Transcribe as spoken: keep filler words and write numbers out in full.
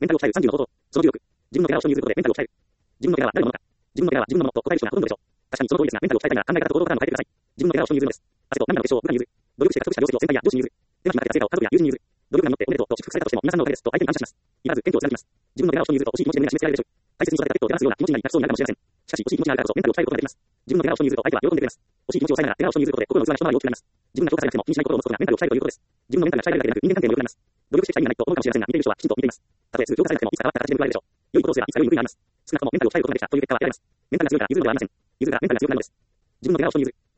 メンタルを鍛えるさんじゅうの方法。そのじゅうろく。自分のケアを人に譲ることでメンタルを鍛える。自分のケアは誰のものか。自分のケアは自分のものと答える人がほとんどでしょう。確かにその通りですが、メンタルを鍛えたいなら考え方と行動パターンを変えてください。自分のケアを人に譲るのです。汗と涙の結晶を部下に譲る。努力して獲得した業績を先輩や上司に譲る。手間暇かけた成果を家族や友人に譲る。努力が実っておめでとうと祝福されたとしても皆さんのおかげですと相手に感謝します。言わず謙虚を貫きます。自分のケアを人に譲ると欲しい気持ちで目が示せられるでしょう。大切に育てたペットを手放すような気持ちになり泣きそうになるかもしれません。しかし欲しい気持ちがあるからこそメンタルを鍛えることができます。自分のケアを人に譲ると相手は喜んでくれます。欲しい気持ちを抑えながらケアを人に譲ることで心の器が一回り大きくなります。自分が評価されなくても気にしない心を持つことがメンタルを鍛えるということです。自分のメンタルが鍛えられるだけでなく人間関係も良くなります。努力してきた意味がないと思うかもしれませんが見ている人はきちんと見ています。たとえすぐ評価されなくてもいつか変わった形で報われるでしょう。良いことをすればいつか良い報いがあります。少なくともメンタルを鍛えることができたという結果は得られます。メンタルが強いから譲るのではありません。譲るがメンタルが強くなるのです。自分のケアを人に譲る。